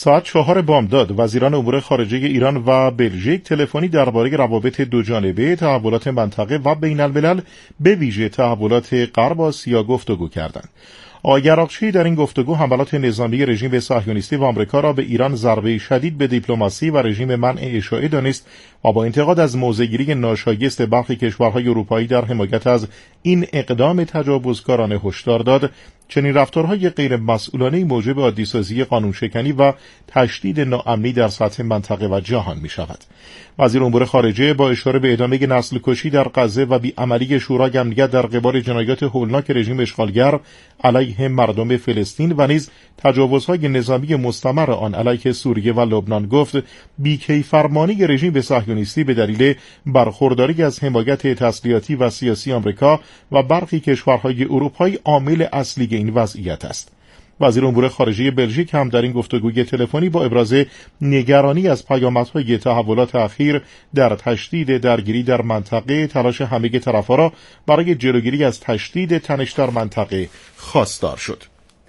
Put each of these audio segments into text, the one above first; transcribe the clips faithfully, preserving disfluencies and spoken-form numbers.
ساعت چهار بامداد وزیران امور خارجه ایران و بلژیک تلفنی درباره روابط دوجانبه، تحولات منطقه و بین الملل به ویژه تحولات غرب آسیا گفتگو کردند. آقای عراقچی در این گفتگو حملات نظامی رژیم صهیونیستی و آمریکا را به ایران ضربه شدید به دیپلماسی و رژیم منع اشاعه دانست و با انتقاد از موضع‌گیری ناشایست برخی کشورهای اروپایی در حمایت از این اقدام تجاوزکارانه هشدار داد چنین رفتارهای غیر مسئولانه موجب عادی‌سازی قانونشکنی و تشدید ناامنی در سطح منطقه و جهان می شود. وزیر امور خارجه با اشاره به ادامه نسل کشی در غزه و بی‌عملی شورای امنیت در قبال جنایات هولناک رژیم اشغالگر علیه مردم فلسطین و نیز تجاوزهای نظامی مستمر آن علیه سوریه و لبنان گفت بی‌کیفرمانی رژیم صهیونیستی به دلیل برخورداری از حمایت تسلیحاتی و سیاسی آمریکا و برخی کشورهای اروپایی عامل اصلی این وضعیت است. وزیر امور خارجه بلژیک هم در این گفتگوی تلفنی با ابراز نگرانی از پیامدهای تحولات اخیر در تشدید درگیری در منطقه تلاش همه طرف‌ها را برای جلوگیری از تشدید تنش در منطقه خواستار شد.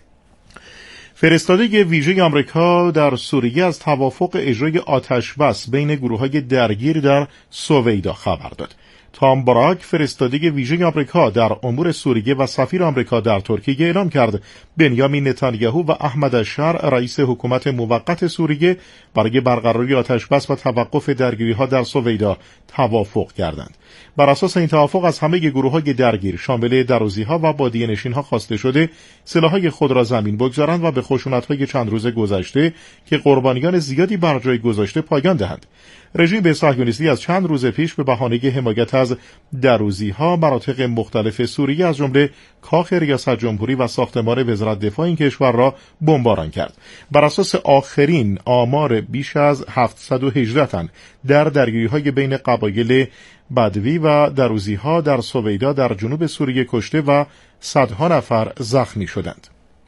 فرستاده ویژه آمریکا در سوریه از توافق اجرای آتش بس بین گروه‌های درگیر در سویدا خبر داد. تام براک فرستاده ویژه آمریکا در امور سوریه و سفیر آمریکا در ترکیه اعلام کرد بنیامین نتانیاهو و احمد الشر رئیس حکومت موقت سوریه برای برقراری آتشبس و توقف درگیری‌ها در سویدا توافق کردند. بر اساس این توافق از همه گروه‌های درگیر شامل دروزی‌ها و بادیه‌نشین‌ها خواسته شده سلاح‌های خود را زمین بگذارند و به خشونت‌های چند روز گذشته که قربانیان زیادی بر جای گذاشته پایان دهند. رژیم صهیونیستی از چند روز پیش به بهانه حمایت از دروزی‌ها مناطق مختلف سوریه از جمله کاخ ریاست جمهوری و ساختمان وزارت دفاع این کشور را بمباران کرد. بر اساس آخرین آمار بیش از هفتصد و هجده تن در درگیری‌های بین قبایل بدوی و دروزی‌ها در سویدا در جنوب سوریه کشته و صدها نفر زخمی شدند.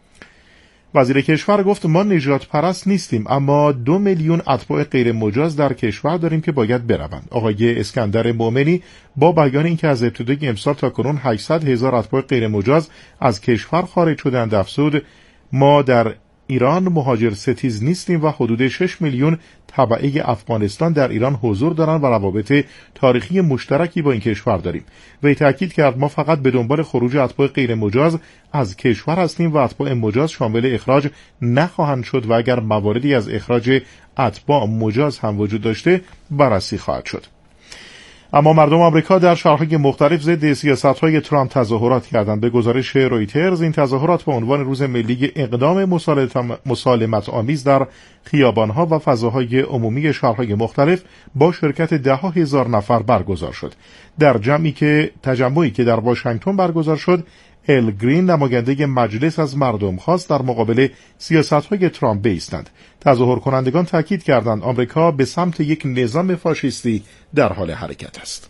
وزیر کشور گفت ما نجات پرست نیستیم اما دو میلیون اتباع غیر مجاز در کشور داریم که باید بروند. آقای اسکندر مومنی با بیان اینکه از ابتدای امسال تا کنون هشتصد هزار اتباع غیر مجاز از کشور خارج شدند افزود ما در ایران مهاجر ستیز نیستیم و حدود شش میلیون تبعه افغانستان در ایران حضور دارند و روابط تاریخی مشترکی با این کشور داریم. وی تاکید کرد ما فقط به دنبال خروج اتباع غیر مجاز از کشور هستیم و اتباع مجاز شامل اخراج نخواهند شد و اگر مواردی از اخراج اتباع مجاز هم وجود داشته بررسی خواهد شد. اما مردم آمریکا در شهرهای مختلف ضد سیاست‌های ترامپ تظاهرات کردند. به گزارش رویترز این تظاهرات به عنوان روز ملی اقدام مسالمت آمیز در خیابان‌ها و فضاهای عمومی شهرهای مختلف با شرکت ده‌ها هزار نفر برگزار شد. در جمعی که تجمعی که در واشنگتن برگزار شد، ال گرین نماینده مجلس از مردم خواست در مقابل سیاست‌های ترامپ بایستند. تظاهر کنندگان تاکید کردند آمریکا به سمت یک نظام فاشیستی در حال حرکت است.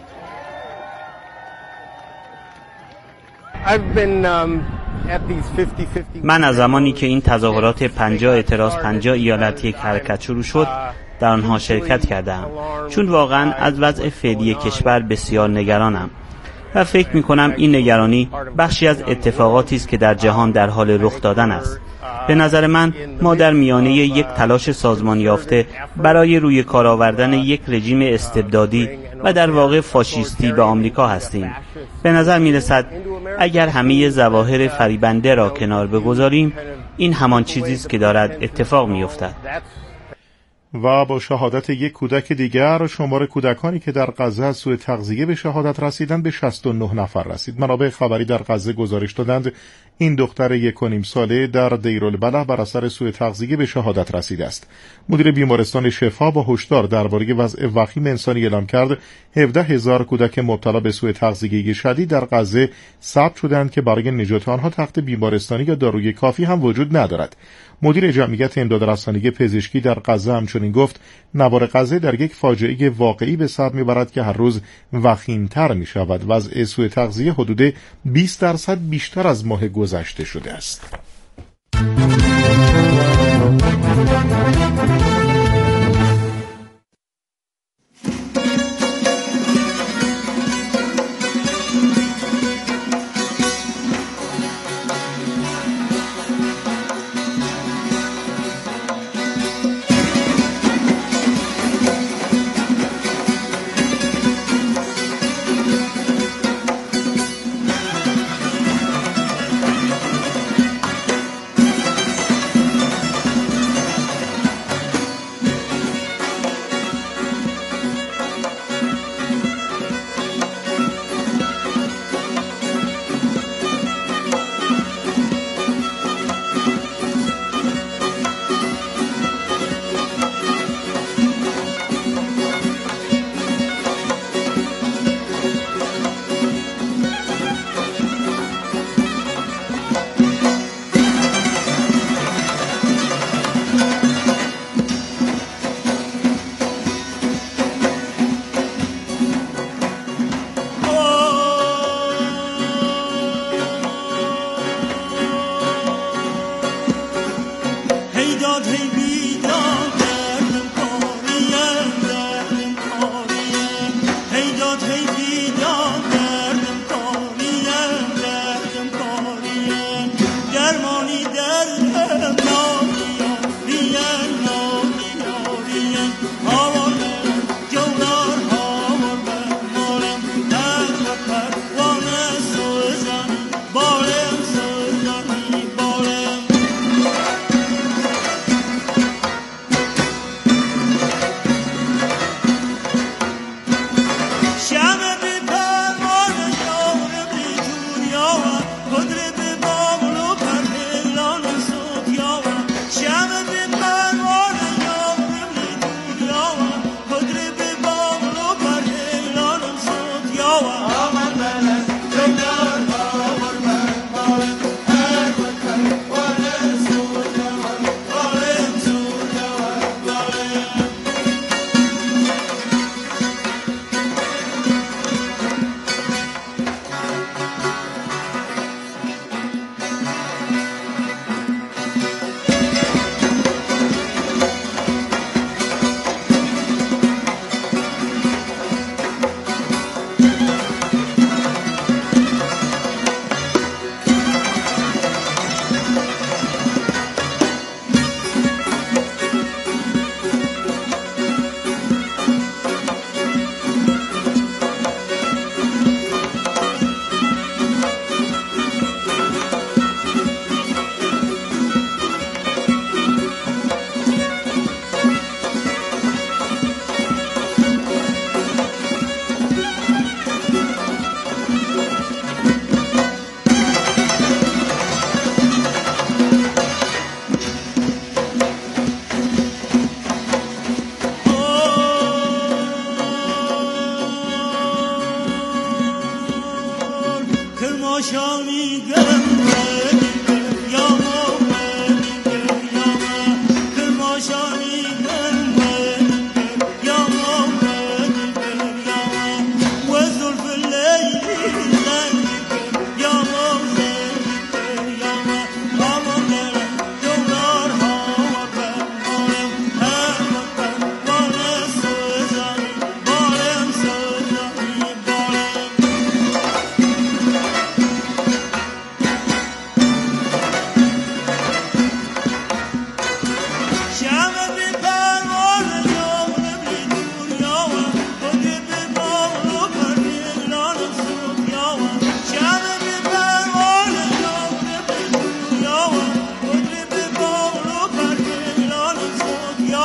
من از زمانی که این تظاهرات پنجاه اعتراض پنجاه ایالت یک حرکت شروع شد در آنها شرکت کردم، چون واقعا از وضع فعلی کشور بسیار نگرانم و فکر می کنم این نگرانی بخشی از اتفاقاتی است که در جهان در حال رخ دادن است. به نظر من ما در میانه یک تلاش سازمان یافته برای روی کار آوردن یک رژیم استبدادی و در واقع فاشیستی به آمریکا هستیم. به نظر می رسد اگر همه ظواهر فریبنده را کنار بگذاریم این همان چیزی است که دارد اتفاق می افتد. و با شهادت یک کودک دیگر شمار کودکانی که در غزه از سوء تغذیه به شهادت رسیدند به شصت و نه نفر رسید. منابع خبری در غزه گزارش دادند این دختر یک و نیم ساله در دیرالبلح بر اثر سوء تغذیه به شهادت رسیده است. مدیر بیمارستان شفا با هشدار درباره وضع وخیم انسانی اعلام کرد هفده هزار کودک مبتلا به سوء تغذیه شدید در غزه ثبت شدند که برای نجات آنها تخت بیمارستانی یا داروی کافی هم وجود ندارد. مدیر جمعیت امدادرسانی پزشکی در غزه همچنین گفت نوار غزه در یک فاجعه واقعی به سر میبرد که هر روز وخیم‌تر می شود. وضع سوء تغذیه حدود بیست درصد بیشتر از ماه گذشته شده است.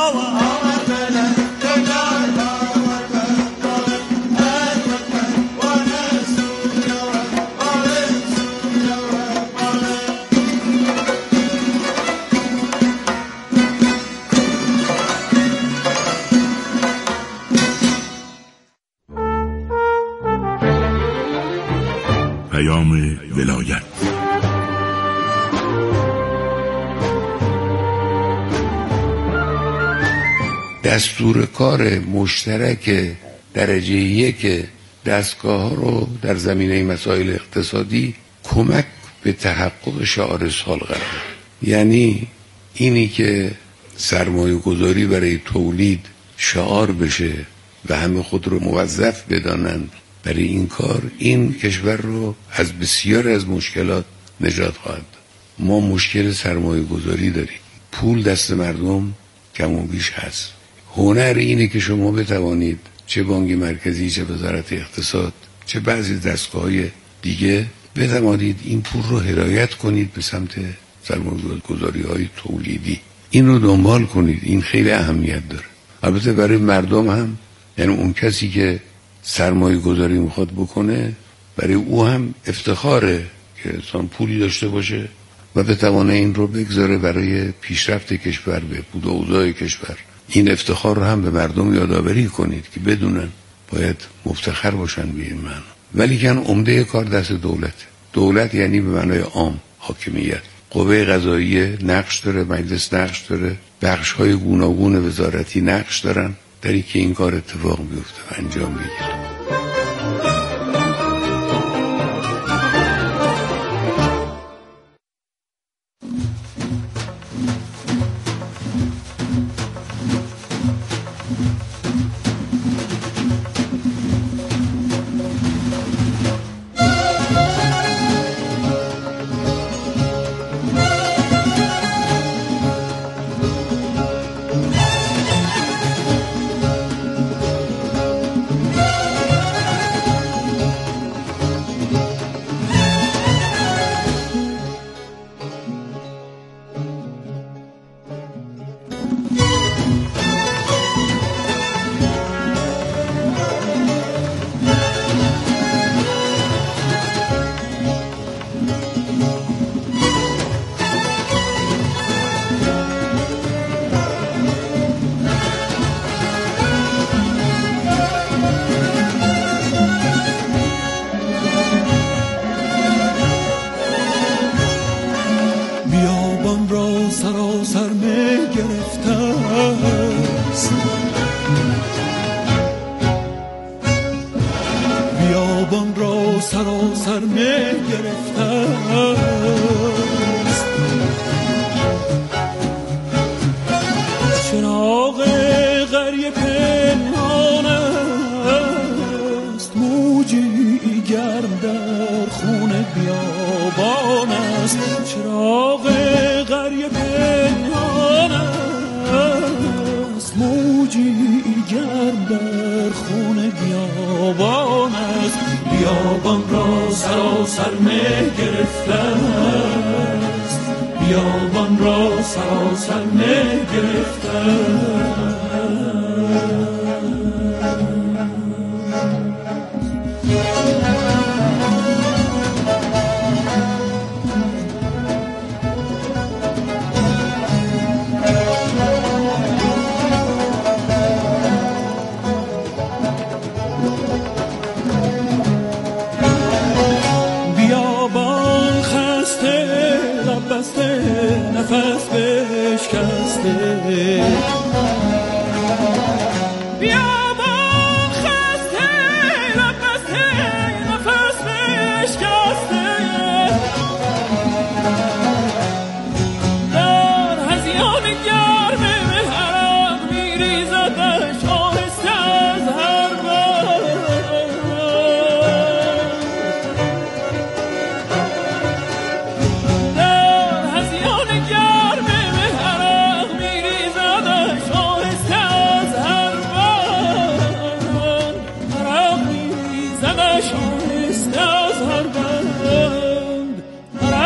ولایت. دستور کار مشترک درجه یک دستگاه ها رو در زمینه مسائل اقتصادی کمک به تحقق شعار سال قرار، یعنی اینی که سرمایه گذاری برای تولید شعار بشه و همه خود رو موظف بدانند برای این کار، این کشور رو از بسیار از مشکلات نجات خواهد داد. ما مشکل سرمایه گذاری داریم، پول دست مردم کم و بیش هست. هنر اینه که شما بتوانید چه بانک مرکزی، چه وزارت اقتصاد، چه بعضی دستگاه‌های دیگه بتوانید این پول رو هدایت کنید به سمت سرمایه گذاری‌های تولیدی. این رو دنبال کنید، این خیلی اهمیت داره. البته برای مردم هم، یعنی اون کسی که سرمایه گذاری میخواد بکنه، برای او هم افتخاره که انسان پولی داشته باشه و بتوانه این رو بگذاره برای پیشرفت کشور، به بود و اوضاع کشور. این افتخار رو هم به مردم یادآوری کنید که بدونن باید مفتخر باشن به این معنی. ولی که عمده کار دست دولت. دولت یعنی به معنای عام حاکمیت. قوه قضاییه نقش داره، مجلس نقش داره، بخش‌های گوناگون وزارتی نقش دارن در اینکه این کار اتفاق بیفته و انجام بگیره.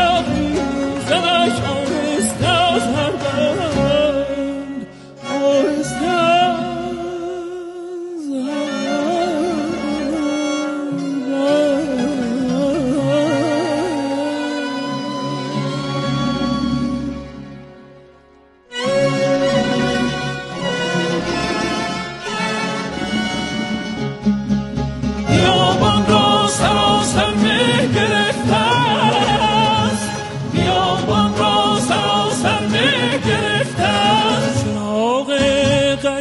Oh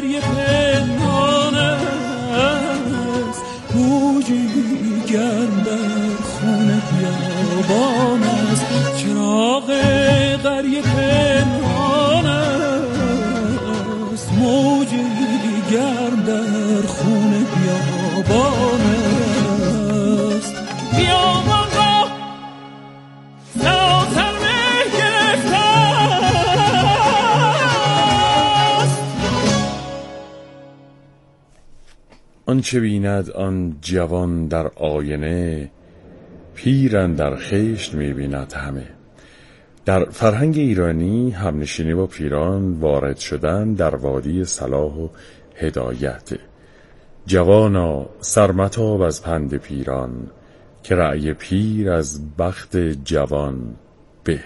گریه پنهان است، موجی گرم در خون بیابان است. چراغ قریه پنهان است، موجی گرم در خون بیابان است. بیابان را سر مه گرفته است. آنچه بیند آن جوان در آینه، پیرن در خشت می‌بیند همه. در فرهنگ ایرانی همنشینی با پیران وارد شدن در وادی صلاح و هدایت. جوانا سرمتاب از پند پیران، که رأی پیر از بخت جوان به.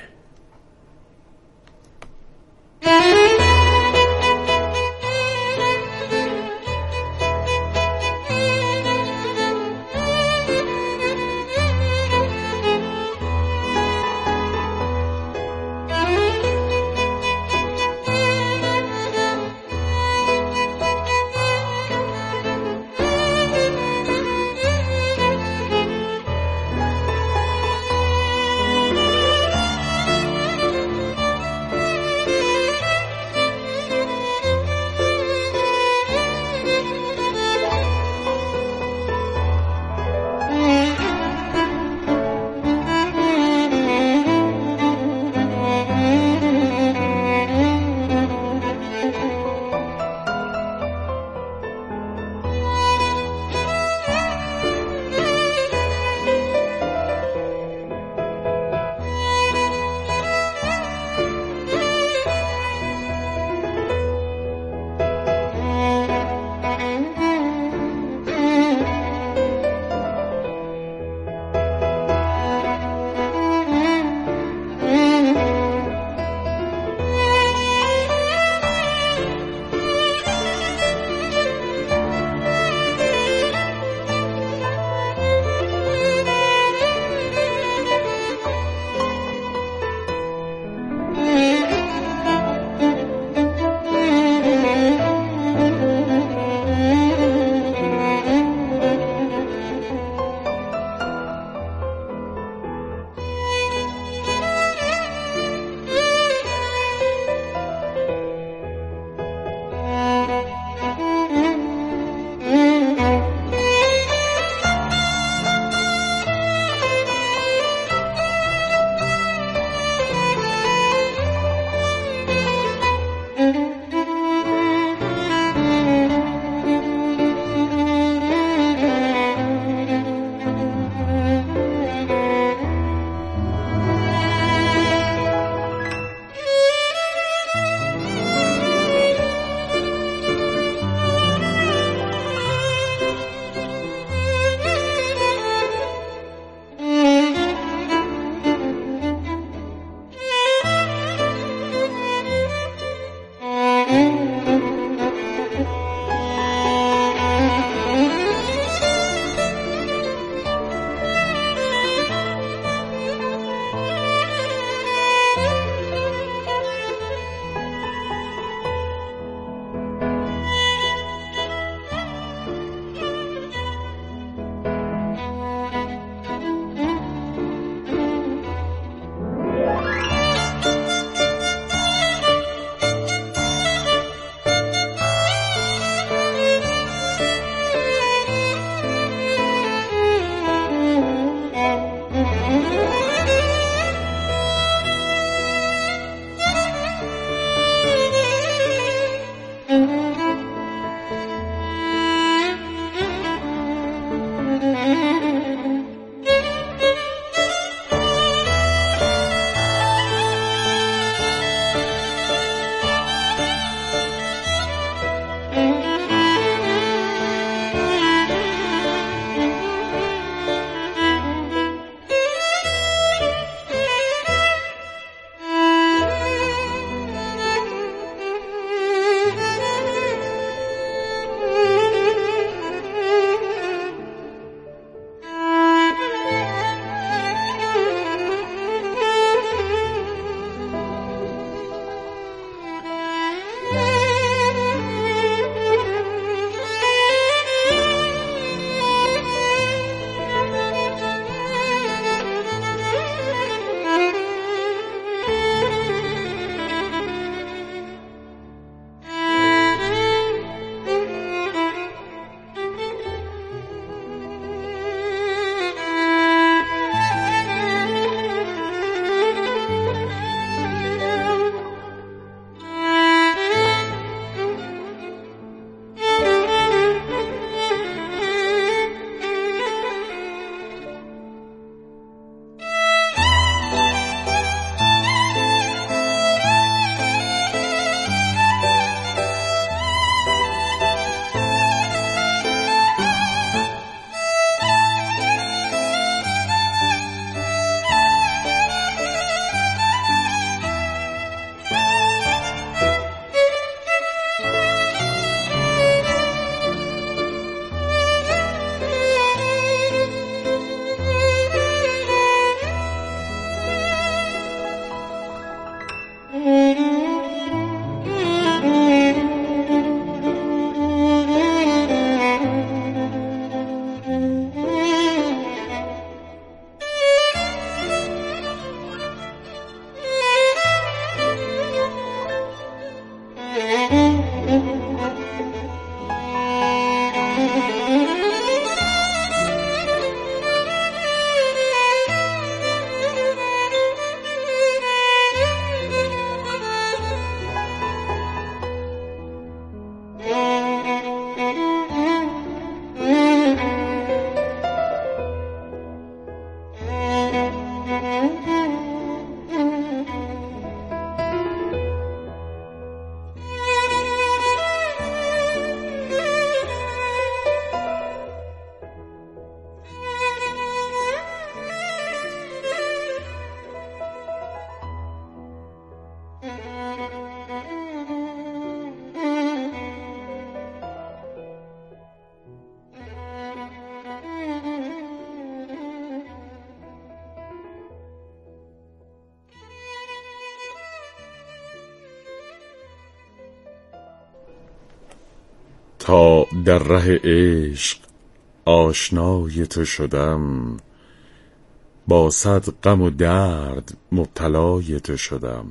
تا در ره عشق آشنای تو شدم، با صد غم و درد مبتلای تو شدم.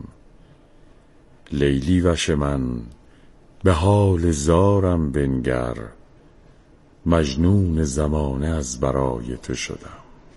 لیلی وش من به حال زارم بنگر، مجنون زمانه از برای تو شدم.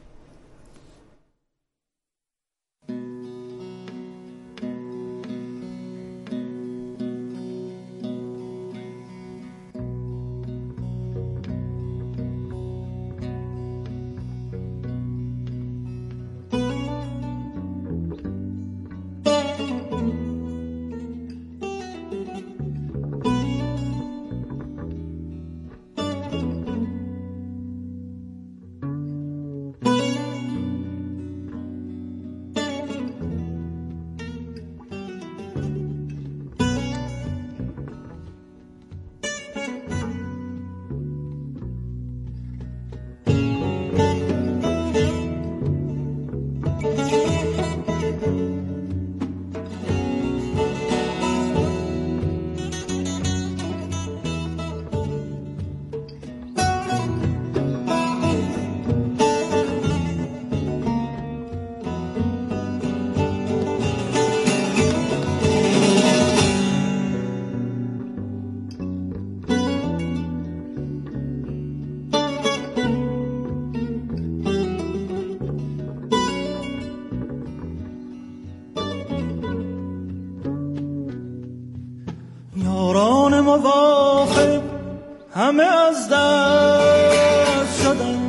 یاران موافق همه از دست شدن،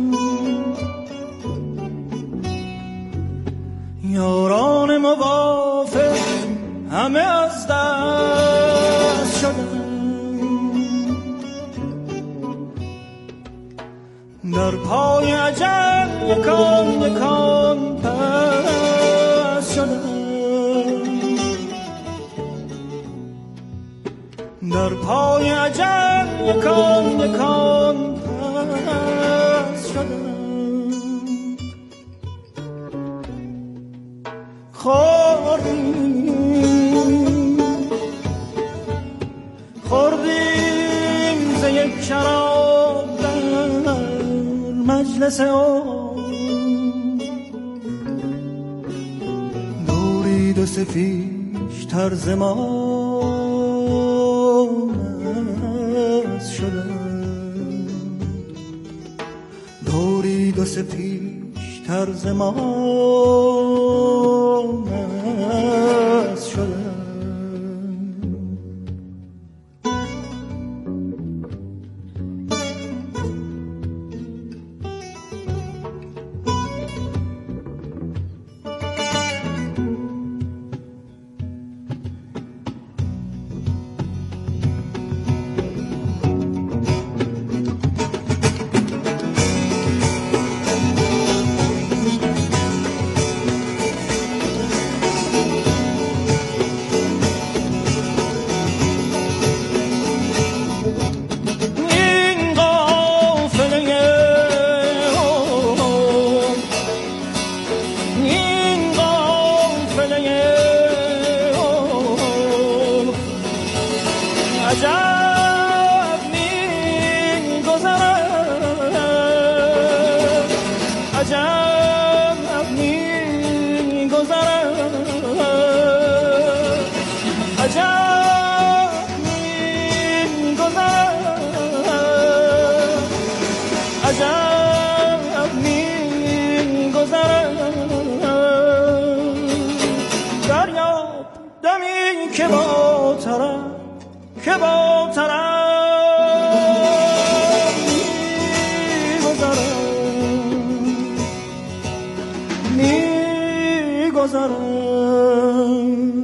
یاران موافق همه از دست شدن، در پای اجل یکان یکان پس شدن، در پای اجل یکان یکان پس شدن. خوردیم خوردیم ز یک شراب در مجلس عمر، دورید و سفیش طرز ما دورید و سپیش طرز ما مست شدن. که با طرف که با طرف میگذرم میگذرم.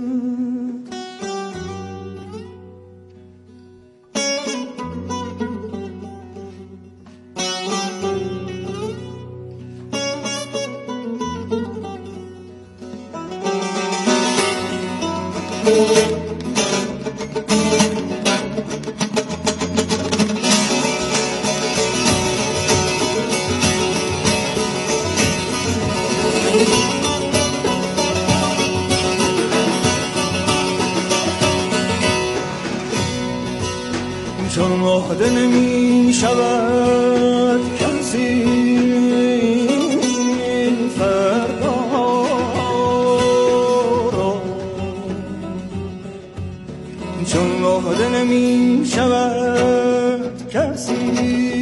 چون مهده نمی شود کسی فردا را، چون مهده نمی شود کسی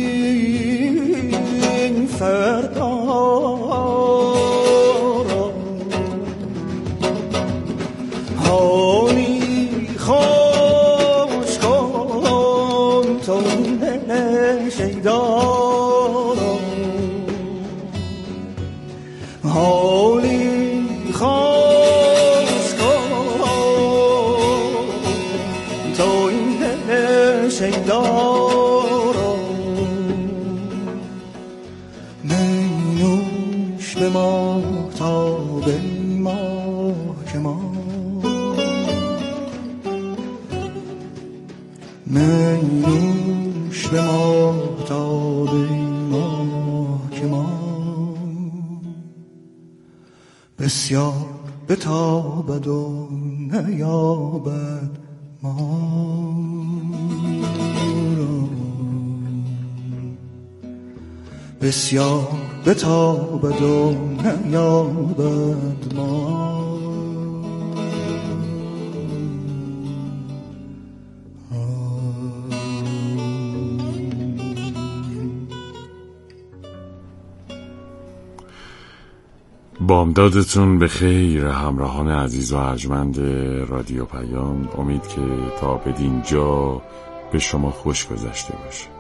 فردا را. حالی خوش کن تو دل شیدا را، حالی خوش کن تو این دل شیدا را. می نوش به ما تا به ما که ما، می نوش به ما تا به ما که ما، بسیار بتابد و نیابد ما را، بسیار بتابد و نیابد ما. بامدادتون به خیر همراهان عزیز و ارجمند رادیو پیام. امید که تا بدین جا به شما خوش گذشته باشه.